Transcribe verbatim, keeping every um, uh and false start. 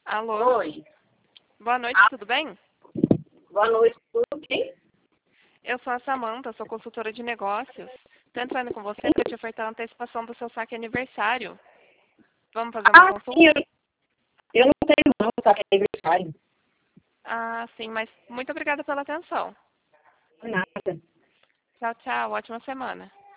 Alô? Oi. Boa noite, Ah, tudo bem? boa noite, tudo bem? Eu sou a Samanta, sou consultora de negócios. Estou entrando com você para te ofertar a antecipação do seu saque aniversário. Vamos fazer uma Ah, sim, consulta? eu, eu não tenho não, tá que é aniversário. Ah, sim, mas muito obrigada pela atenção. Nada. Tchau, tchau. Ótima semana.